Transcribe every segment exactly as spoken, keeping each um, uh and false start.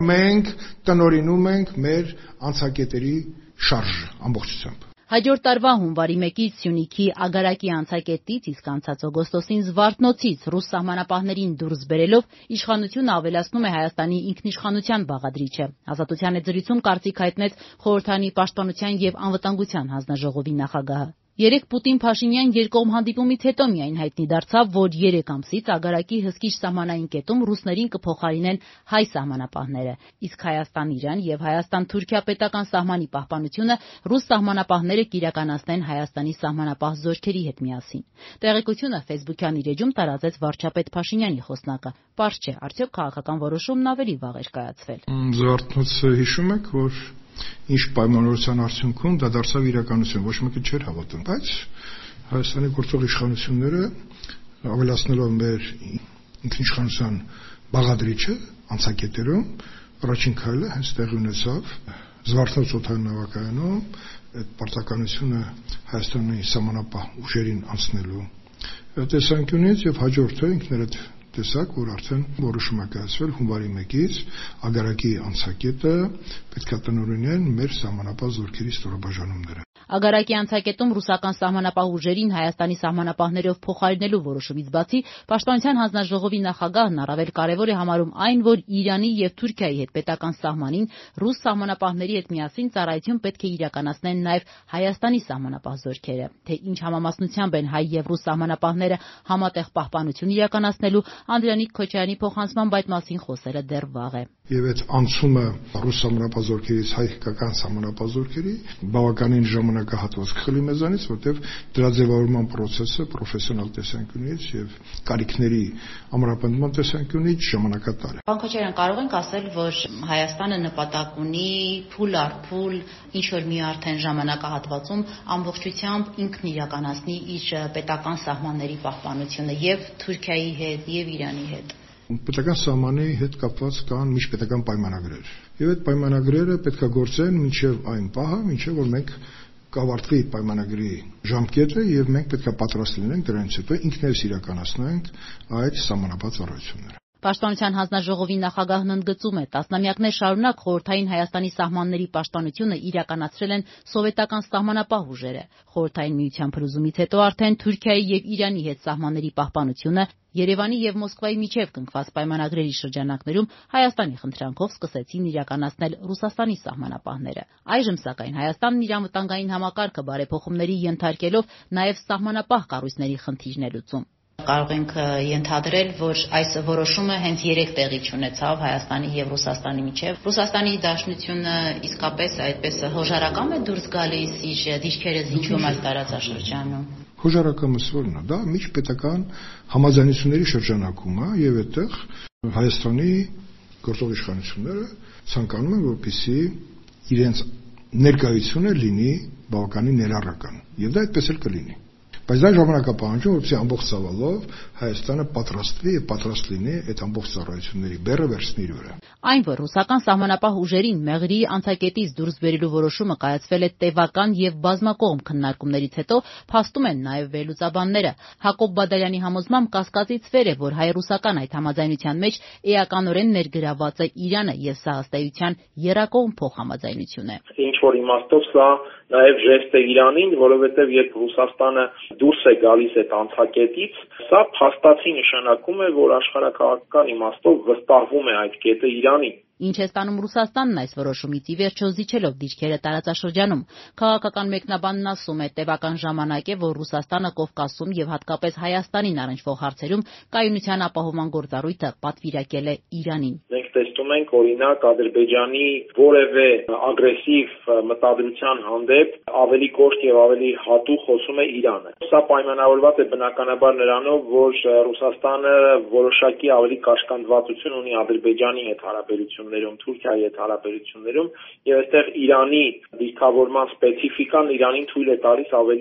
Մենք տնօրինում ենք մեր անցակետերի շարժը ամբողջությամբ։ Հաջորդ տարվա հունվարի մեկից Սյունիքի Ագարակի անցակետից, իսկ անցած օգոստոսին Զվարթնոցից ռուս սահմանապահներին դուրս բերելով իշխանությունը ավելացնում է Հայաստանի ինքնիշխանության բաղադրիչը։ Ազատության հետ զրույցում կարծիք հայտնեց խորհրդարանի պաշտպանության և անվտանգության հանձնաժողովի նախագահը։ Երեկ Պուտին-Փաշինյան երկկողմ հանդիպումից հետո միայն հայտնի դարձավ, որ երեք ամսից Ագարակի հսկիչ սահմանային կետում ռուսներին կփոխարինեն հայ սահմանապահները, իսկ Հայաստան-Իրան և Հայաստան-Թուրքիա պետական սահմանի պահպանությունը ռուս սահմանապահները կիրականացնեն Հայաստանի սահմանապահ զորքերի հետ միասին։ Տեղեկությունը ֆեյսբուքյան իր էջում տարածեց վարչապետ Փաշինյանի խոսնակը։ Պարզ չէ, արդյոք քաղաքական որոշումն ավելի վաղ էր կայացվել։ Զվարթնոցը հիշում եք, որ ինչ պայմանավորության արդյունքում դա դարձավ իրականություն, ոչ մեկը չէր հավատում, բայց Հայաստանի գործող իշխանությունները ավելացնելով մեր ինքնիշխանության բաղադրիչը անցակետերում առաջին քայլը հենց տեղի ունեցավ Զվարթնոց օդային նավակայանում այդ պարտականությունը Հայաստանի սահմանապահ ուժերին անցնելու տեսանկյունից եւ հաջորդը ինքներդ տեսակ, որ արդեն որոշում է կայացվել հունվարի մեկից Ագարակի անցակետը պետք է տնօրինեն մեր սահմանապահ զորքերի ստորաբաժանումները։ Ագարակի անցակետում ռուսական սահմանապահ ուժերին Հայաստանի սահմանապահներով փոխարինելու որոշումից բացի Պաշտպանության հանձնաժողովի նախագահն առավել կարևոր է համարում այն, որ Իրանի եւ Թուրքիայի հետ պետական սահմանին ռուս սահմանապահների հետ միասին ծառայություն պետք է իրականացնեն նաեւ Հայաստանի սահմանապահ զորքերը։ Թե ինչ համամասնությամբ են հայ եւ ռուս սահմանապահները համատեղ պահպանություն իրականացնելու, Անդրանիկ Քոչարյանի փոխանցմամբ այդ մասին խոսելը դեռ վաղ է։ Եվ այդ անցումը ռուս սահմանապահ զորքերից հայկական սահմանապահ զորքերի բավականին ժամանակահատված կխլի մեզանից, որտեղ դրա ձևավորման process-ը պրոֆեսիոնալ տեսանկյունից եւ կարիքների ամրապնդման տեսանկյունից ժամանակատար է։ Պարոն Քոչարյան, կարող ենք ասել, որ Հայաստանը նպատակ ունի փուլ առ փուլ ինչ որ մի արդեն ժամանակահատվածում ամբողջությամբ ինքն իրականացնի իր պետական սահմանների պահպանությունը եւ Թուրքիայի հետ եւ Իրանի հետ։ Պետական սահմանի հետ կապված կան միջպետական պայմանագրեր։ Եվ այդ պայմանագրերը պետք է գործեն մինչև այն պահը, մինչև որ մենք կավարտվի պայմանագրի ժամկետը եւ մենք պետք է պատրաստ լինենք դրանից հետո ինքներս իրականացնենք այդ սահմանապահ ծառայությունները։ Պաշտպանության հանձնաժողովի նախագահն ընդգծում է, տասնամյակներ շարունակ խորհրդային Հայաստանի սահմանների պաշտպանությունը իրականացրել են սովետական սահմանապահ ուժերը։ Խորհրդային միության փլուզումից հետո արդեն Թուրքիայի եւ Իրանի հետ սահմանների պահպանությունը Երևանի եւ Մոսկվայի միջև կնքված պայմանագրերի շրջանակներում Հայաստանի խնդրանքով սկսեցին իրականացնել Ռուսաստանի սահմանապահները։ Այժմ սակայն Հայաստանն իր անվտանգային համակարգը բարեփոխումների ենթարկելով նաեւ սահմանապահ կառույցների խնդիրն է լուծում։ Կարող ենք ենթադրել, որ այս որոշումը հենց երեք տեղի չունեցավ Հայաստանի եւ Ռուսաստանի միջև։ Ռուսաստանի Դաշնությունը իսկապես այդպես հոժարակամ է դուրս գալիս իր դիրքերը զիջում այս տարածաշրջանում։ Հոժարակամը ո՞րն է։ Դա միջպետական համաձայնությունների շրջանակում է եւ այդտեղ Հայաստանի գործող իշխանությունները ցանկանում են, որպեսզի իրենց ներկայությունը լինի բավականին ներառական։ Եվ դա այդպես էլ կլինի։ Բայց դա ժամանակապահանջում, որպեսզի ամբողջ ծավալով Հայաստանը պատրաստվի եւ պատրաստ լինի այդ ամբողջ ծառայությունների բեռը վերցնի իր վրա։ Այն, որ ռուսական սահմանապահ ուժերին Մեղրի անցակետից դուրս բերելու որոշումը կայացվել է տևական եւ բազմակողմ քննարկումներից հետո, փաստում են նաեւ վերլուծաբանները։ Հակոբ Բադալյանի համոզմամբ կասկածից վեր է, որ հայ-ռուսական այդ համաձայնության մեջ էականորեն ներգրավված է Իրանը եւ սա ըստ էության եռակողմ փոխհամաձայնություն է։ Ինչ որ իմաստով սա նաեւ ժեստ է Իրանին, որովհետեւ երբ Ռուսաստանը դուրս է գալիս այդ անցակետից, սա փաստացի նշանակում է, որ աշխարհակաղակական իմաստով վստահվում է այդ կետը Իրանին։ Ինչ է ստանում Ռուսաստանն այս որոշումից ի վերջո զիջելով դիրքերը տարածաշրջանում։ Քաղաքական մեկնաբանն ասում է, տևական ժամանակ է, որ Ռուսաստանը Կովկասում եւ հատկապես Հայաստանին առնչվող հարցերում կայունության ապահովման գործառույթը պատվիրակել է Իրանին։ Մենք տեսնում ենք, օրինակ, Ադրբեջանի որևէ ագրեսիվ մտադրության հանդեպ ավելի կոշտ եւ ավելի հատուկ խոսում է Իրանը։ Սա պայմանավորված է բնականաբար նրանով, որ Ռուսաստանը որոշակի ավելի կաշկանդվածություն ունի Ադրբեջանի հետ հարաբերություններում, Թուրքիայի հետ հարաբերություններում եւ այստեղ Իրանի դիրքավորման սպეციფიკան Իրանին թույլ է տալիս ավելի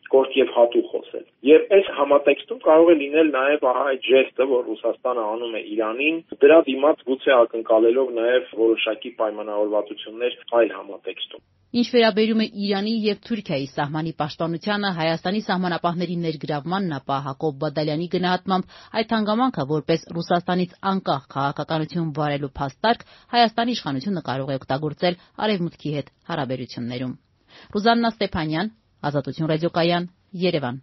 կորտ եւ հատուկ խոսել։ Եվ այս համատեքստում կարող է լինել նաեւ ահա այդ ժեստը, որ Ռուսաստանը անում է Իրանին, դրա դիմաց գուցե ակնկալելով նաեւ որոշակի պայմանավորվածություններ այլ համատեքստում։ Ինչ վերաբերում է Իրանի եւ Թուրքիայի սահմանի պաշտպանությանը, Հայաստանի սահմանապահների ներգրավմանն, ապա Հակոբ Բադալյանի գնահատմամբ այդ հանգամանքը որպես Ռուսաստանից անկախ քաղաքականություն վարելու փաստարկ Հայաստանի իշխանությունը կարող է օգտագործել Արևմուտքի հետ հարաբերություններում։ Ռուզաննա Ստեփանյան, Ազատություն ռադիոկայան, Երևան։